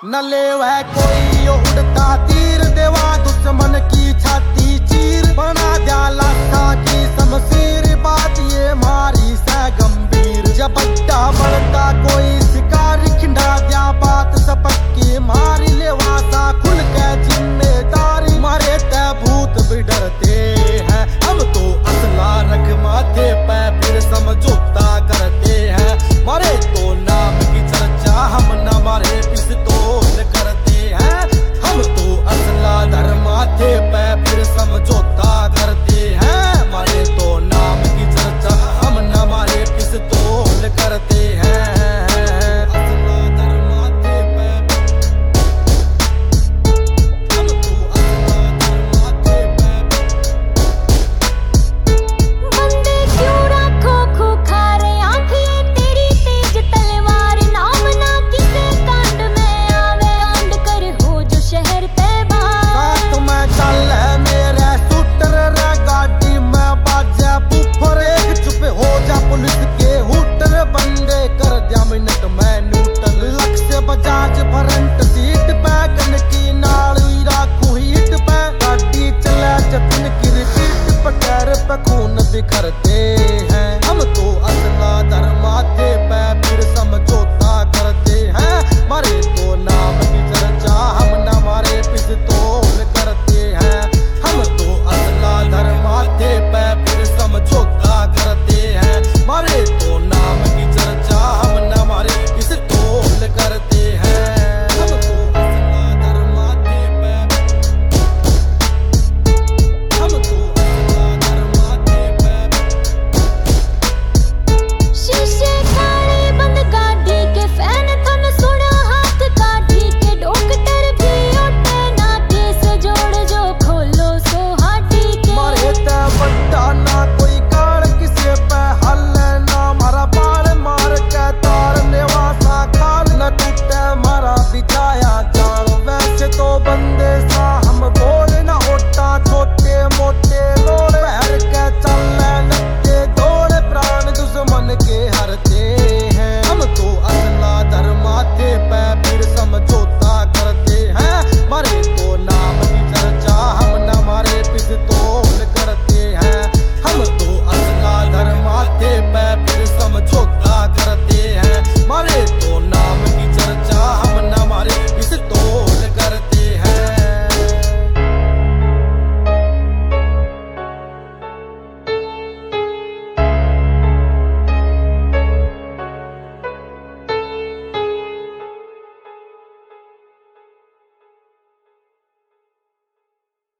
न ले वह कोई उड़ता तीर, देवा दुश्मन की छाती चीर, बना दिया लाशा की शमशीर, बात ये मारी से गंभीर। जब बड्डा बढ़ता कोई शिकारी, खिंडा दिया बात सपक के मारी, ले वासा खुल के जिम्मेदारी, मारे ते भूत भी डरते हैं। हम तो असला रख माथे पे फिर समझौता करते हैं, मारे तो नाम की चर्चा हम न मारे पिस्तौल करते हैं। हम तो असला धर माथे पे फिर समझौता करते हैं, मारे तो नाम की चर्चा हम न मारे पिस्तौल करते हैं। खून बिखरते हैं।